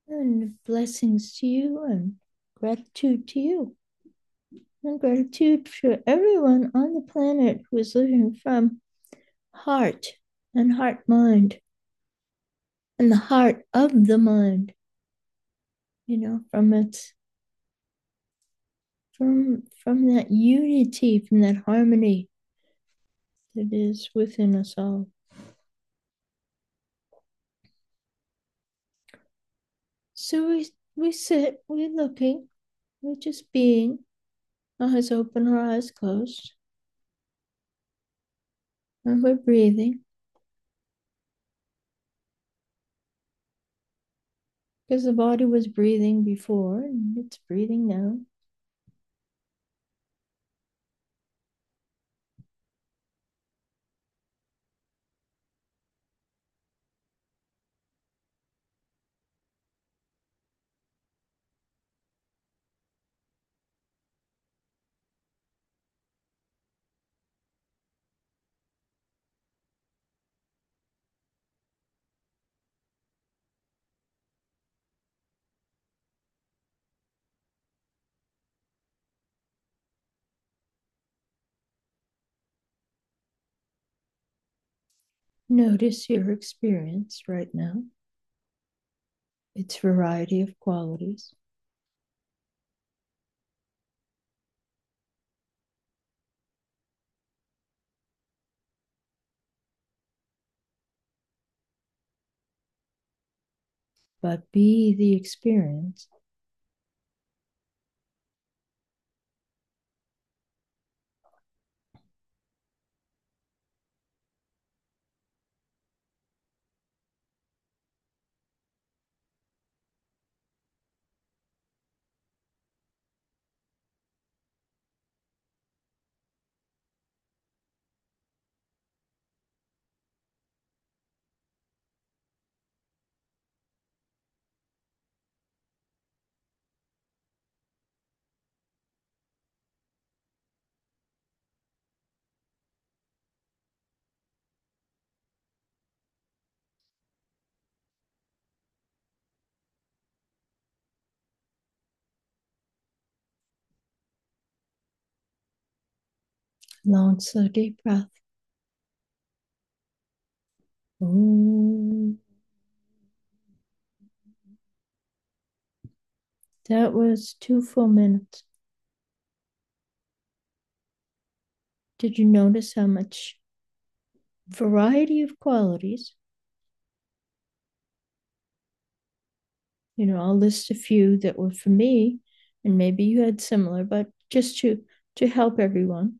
And blessings to you and gratitude to you. And gratitude for everyone on the planet who is living from heart and heart mind and the heart of the mind, from its from that unity, from that harmony that is within us all. So we sit, we're looking, we're just being, our eyes open, our eyes closed, and we're breathing because the body was breathing before and it's breathing now. Notice your experience right now, its variety of qualities. But be the experience. Long, slow, deep breath. Ooh. That was 2 full minutes. Did you notice how much variety of qualities? I'll list a few that were for me, and maybe you had similar, but just to help everyone.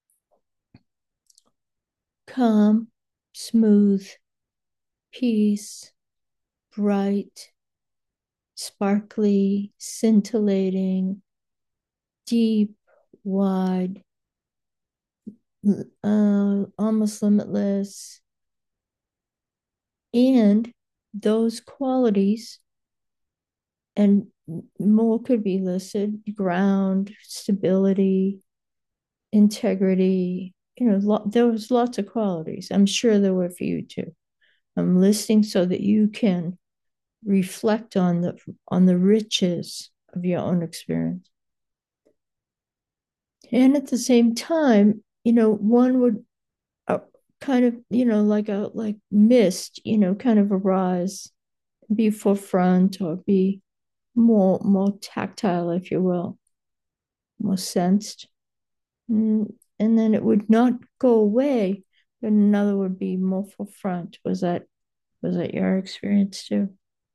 Calm, smooth, peace, bright, sparkly, scintillating, deep, wide, almost limitless. And those qualities and more could be listed: ground, stability, integrity. There was lots of qualities. I'm sure there were for you too. I'm listing so that you can reflect on the riches of your own experience. And at the same time, one would uh, kind of, like mist, kind of arise, be forefront or be more tactile, if you will, more sensed. And then it would not go away, but another would be more forefront. Was that your experience too?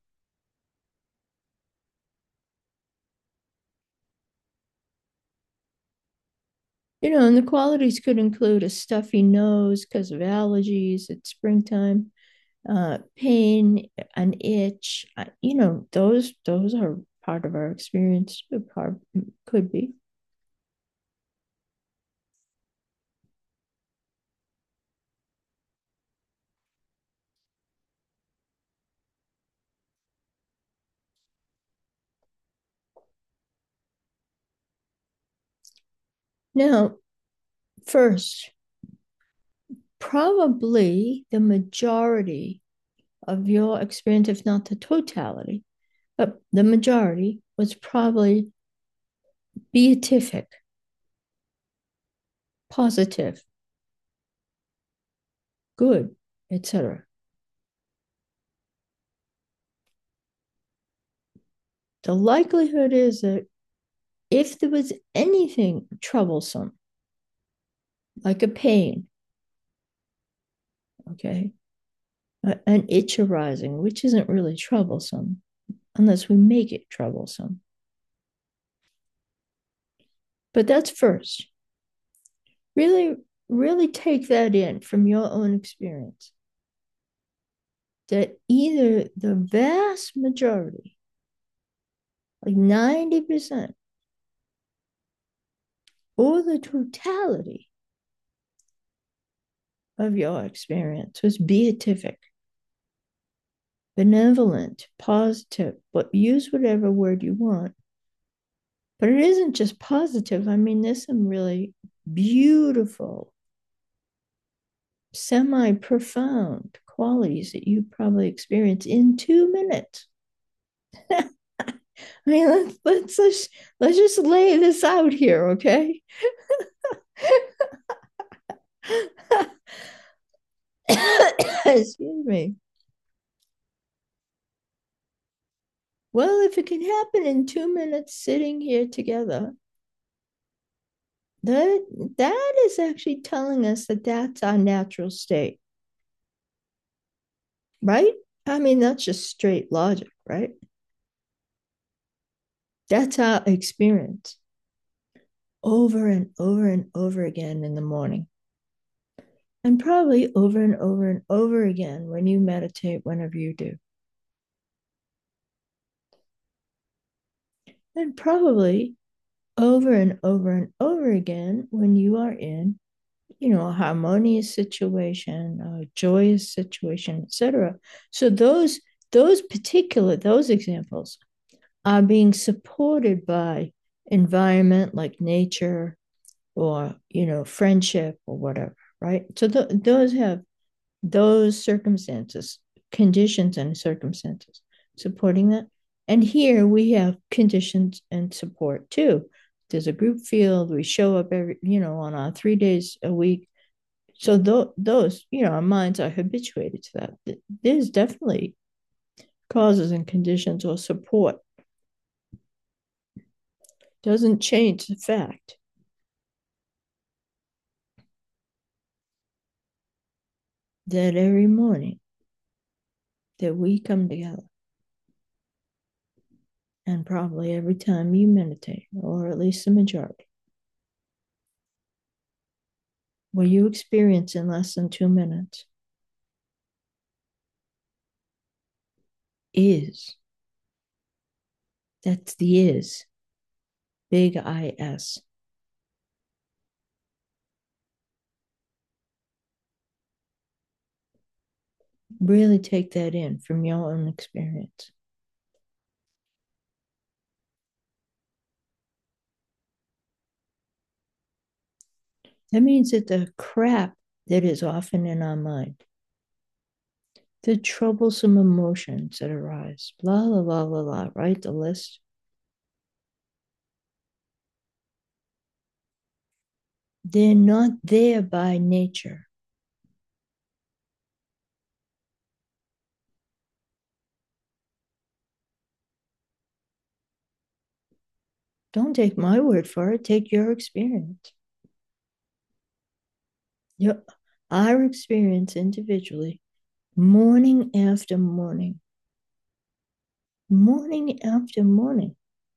And the qualities could include a stuffy nose because of allergies. It's springtime, pain, an itch. Those are part of our experience. Part could be. Now, first, probably the majority of your experience, if not the totality, but the majority was probably beatific, positive, good, etc. The likelihood is that if there was anything troublesome, like a pain, okay, an itch arising, which isn't really troublesome unless we make it troublesome. But that's first. Really, really take that in from your own experience that either the vast majority, like 90%, or the totality of your experience was beatific, benevolent, positive, but use whatever word you want. But it isn't just positive. I mean, there's some really beautiful, semi profound qualities that you probably experience in 2 minutes. I mean, let's just lay this out here, okay? Excuse me. Well, if it can happen in 2 minutes sitting here together, that that is actually telling us that that's our natural state, right? I mean, that's just straight logic, right? That's our experience over and over and over again in the morning, and probably over and over and over again when you meditate, whenever you do, and probably over and over and over again when you are in, a harmonious situation, a joyous situation, etc. So those examples are being supported by environment like nature or friendship or whatever, right? So those have those circumstances, conditions and circumstances supporting that. And here we have conditions and support too. There's a group field. We show up on our 3 days a week. So those, our minds are habituated to that. There's definitely causes and conditions or support. Doesn't change the fact that every morning that we come together, and probably every time you meditate, or at least the majority, what you experience in less than 2 minutes is. That's the is. Big IS. Really take that in from your own experience. That means that the crap that is often in our mind, the troublesome emotions that arise, blah, blah, blah, blah, blah, right? The list. They're not there by nature. Don't take my word for it. Take your experience. Your, our experience individually, morning after morning after morning,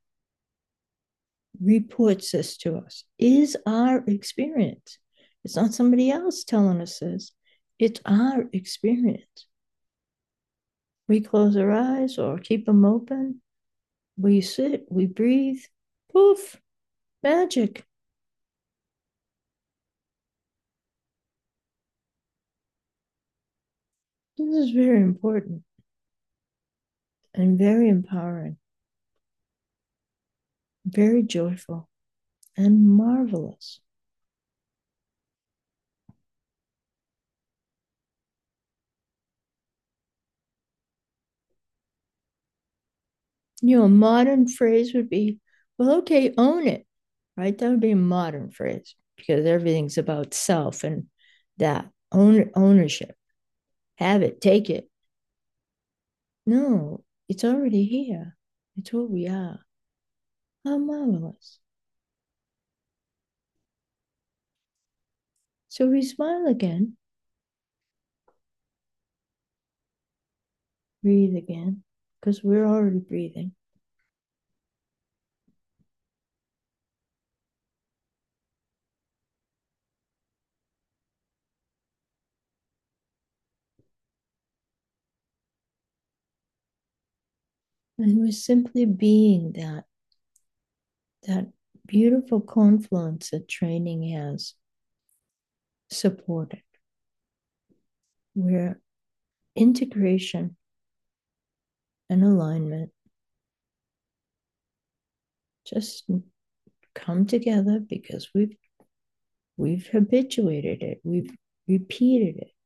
reports this to us, is our experience. It's not somebody else telling us this, it's our experience. We close our eyes or keep them open, we sit, we breathe, poof, magic. This is very important and very empowering, very joyful and marvelous. A modern phrase would be, well, okay, own it, right? That would be a modern phrase because everything's about self and that ownership. Have it, take it. No, it's already here. It's who we are. How marvelous. So we smile again, breathe again, because we're already breathing. And we're simply being that beautiful confluence that training has supported, where integration and alignment just come together because we've habituated it, we've repeated it.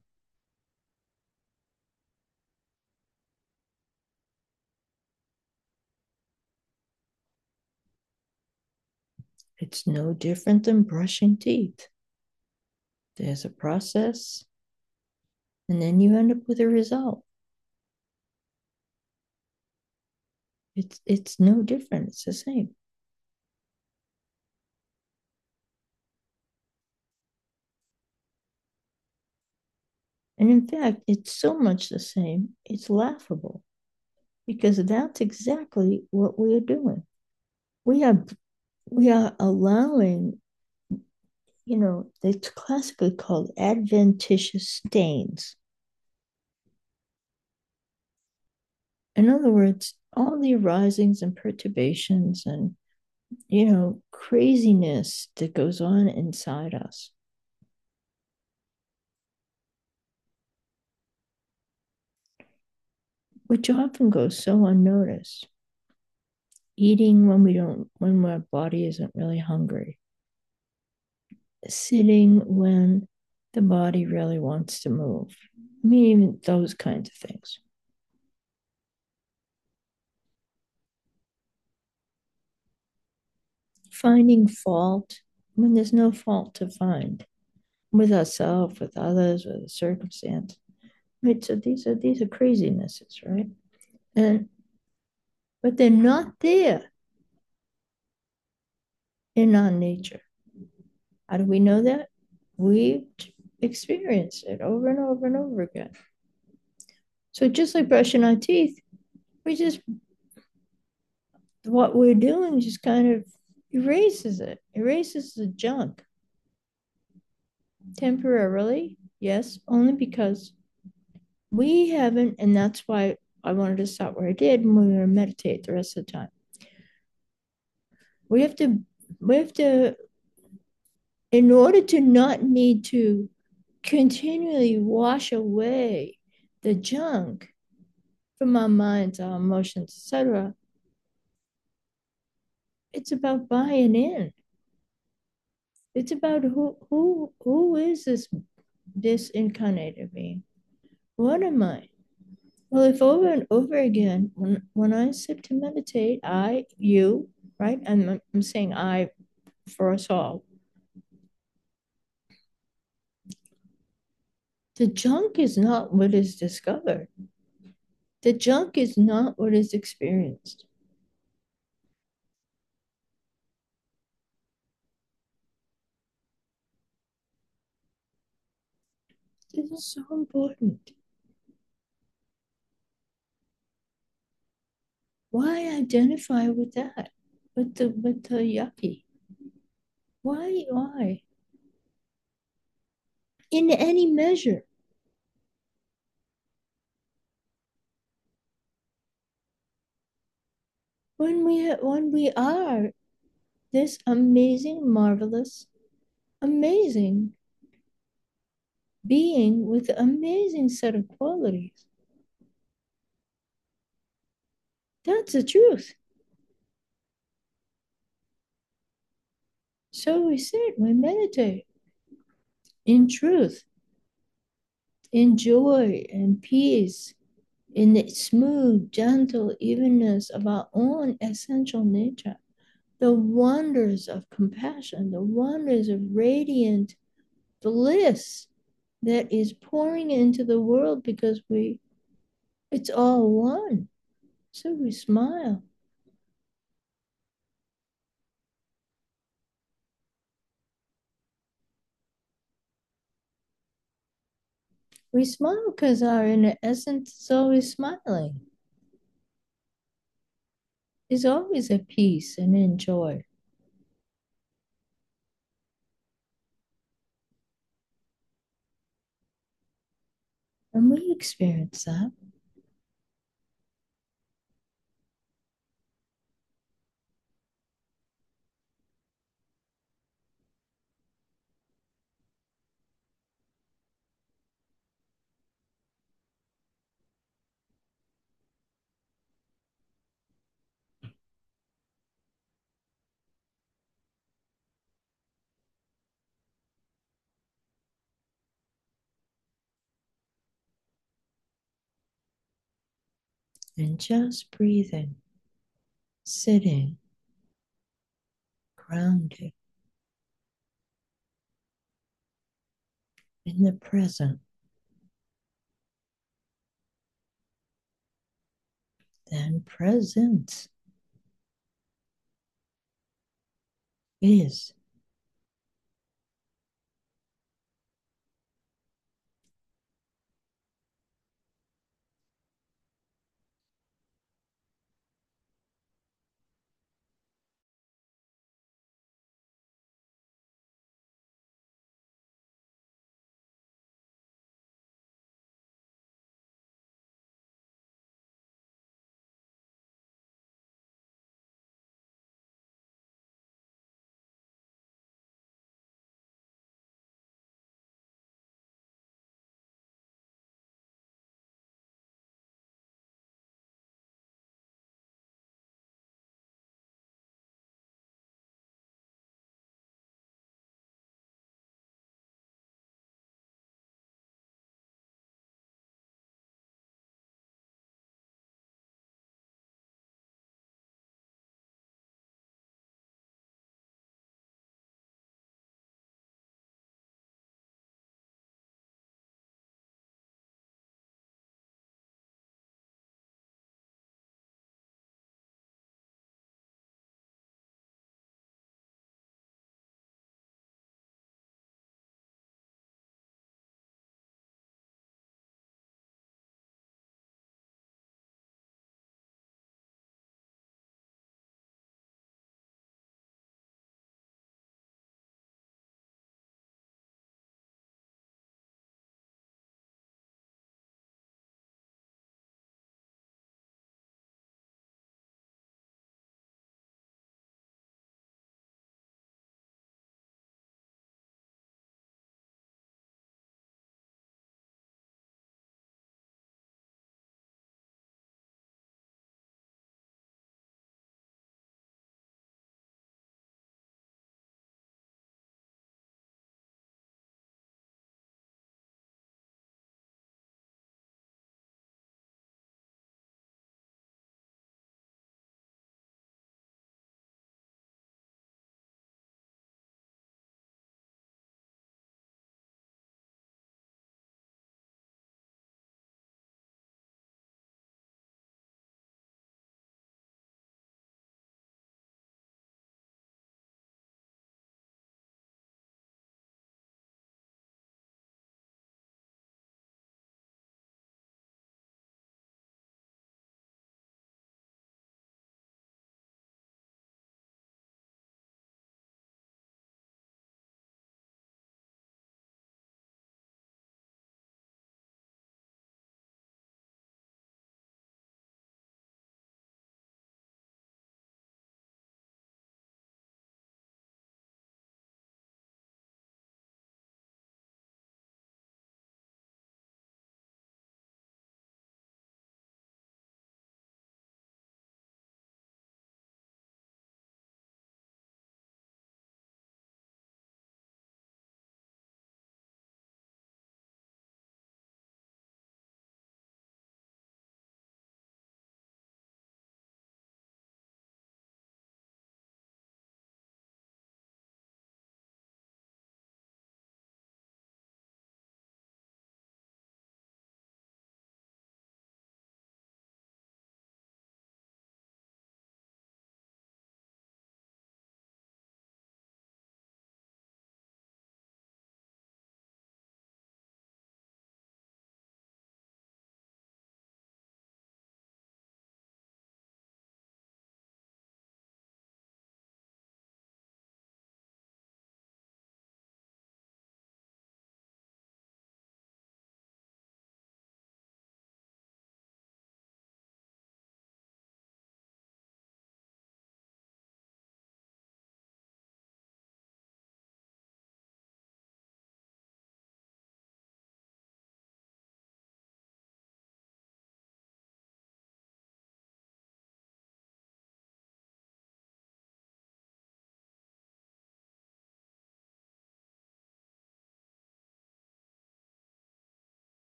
It's no different than brushing teeth. There's a process, and then you end up with a result. It's no different. It's the same. And in fact, it's so much the same, it's laughable because that's exactly what we are doing. We are we are allowing, it's classically called adventitious stains. In other words, all the arisings and perturbations and craziness that goes on inside us, which often goes so unnoticed. Eating when our body isn't really hungry, sitting when the body really wants to move. I mean, even those kinds of things. Finding fault when there's no fault to find with ourselves, with others, with a circumstance. Right. So these are crazinesses, right? And but they're not there in our nature. How do we know that? We've experienced it over and over and over again. So just like brushing our teeth, we just what we're doing just kind of erases the junk temporarily. Yes, only because we haven't, and that's why I wanted to stop where I did, and we're going to meditate the rest of the time. We have to, we have to, in order to not need to continually wash away the junk from our minds, our emotions, etc. It's about buying in. It's about who is this incarnated being? What am I? Well, if over and over again, when I sit to meditate, you, right? And I'm saying I for us all. The junk is not what is discovered. The junk is not what is experienced. This is so important. Why identify with that? With the yucky? Why? Why? In any measure. When we are this amazing, marvelous, amazing being with an amazing set of qualities. That's the truth. So we sit, we meditate in truth, in joy and peace in the smooth, gentle evenness of our own essential nature, the wonders of compassion, the wonders of radiant bliss that is pouring into the world because it's all one. So we smile. We smile because our inner essence is always smiling, is always at peace and in joy. And we experience that. And just breathing, sitting, grounded in the present, then presence is.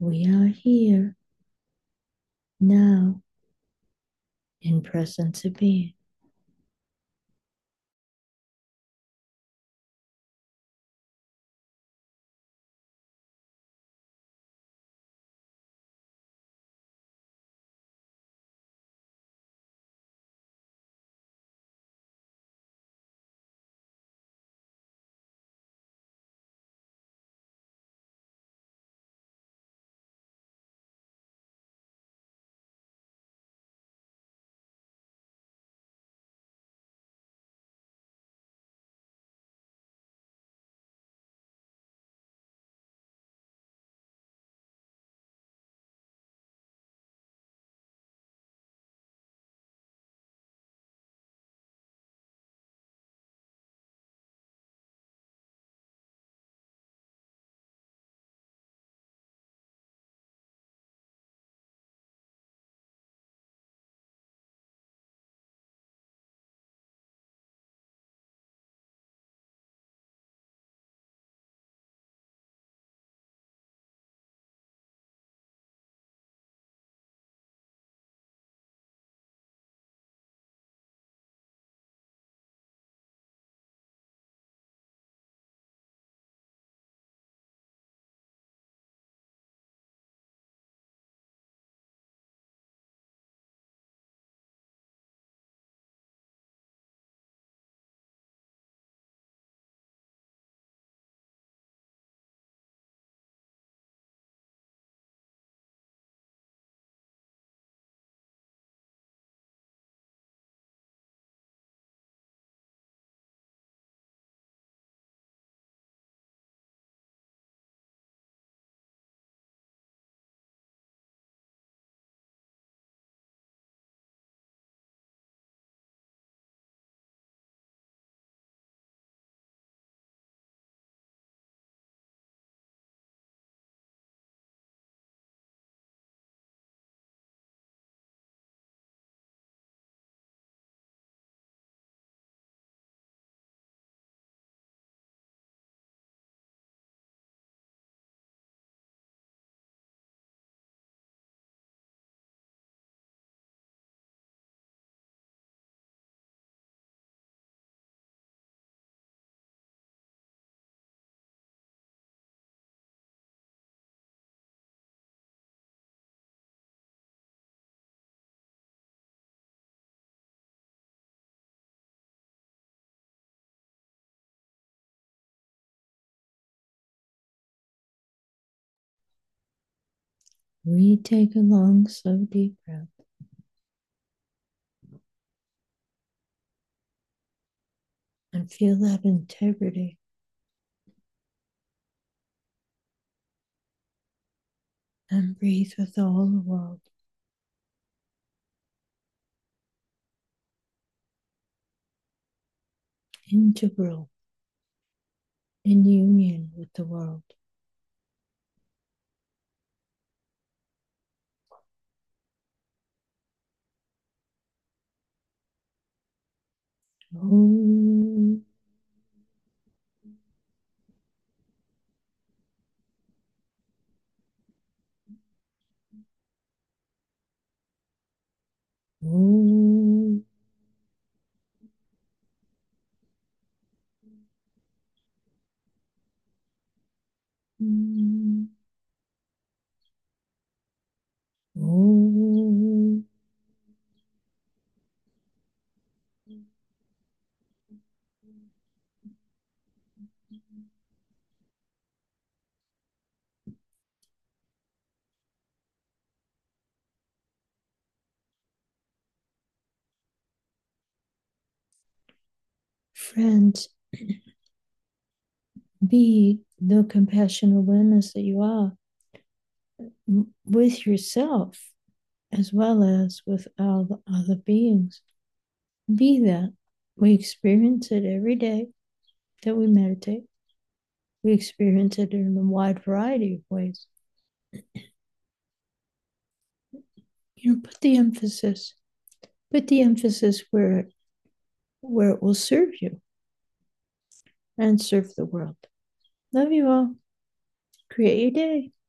We are here now in presence of being. We take a long, slow, deep breath and feel that integrity and breathe with all the world, integral in union with the world. Oh, oh, mm, oh. Friends, be the compassion awareness that you are with yourself as well as with all the other beings. Be that. We experience it every day that we meditate. We experience it in a wide variety of ways. Put the emphasis where it will serve you and serve the world. Love you all. Create your day.